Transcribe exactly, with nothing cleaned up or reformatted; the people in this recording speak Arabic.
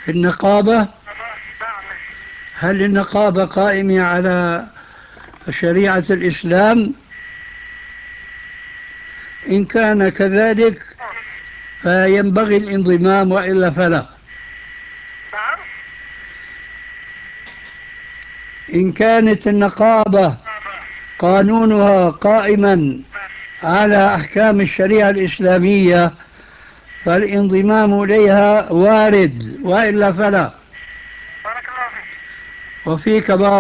النقابة. هل النقابة قائمة على شريعة الإسلام؟ إن كان كذلك فينبغي الانضمام، وإلا فلا. نعم. إن كانت النقابة قانونها قائما على أحكام الشريعة الإسلامية فالانضمام إليها وارد، وإلا فلا. بارك الله فيك. وفيك بارك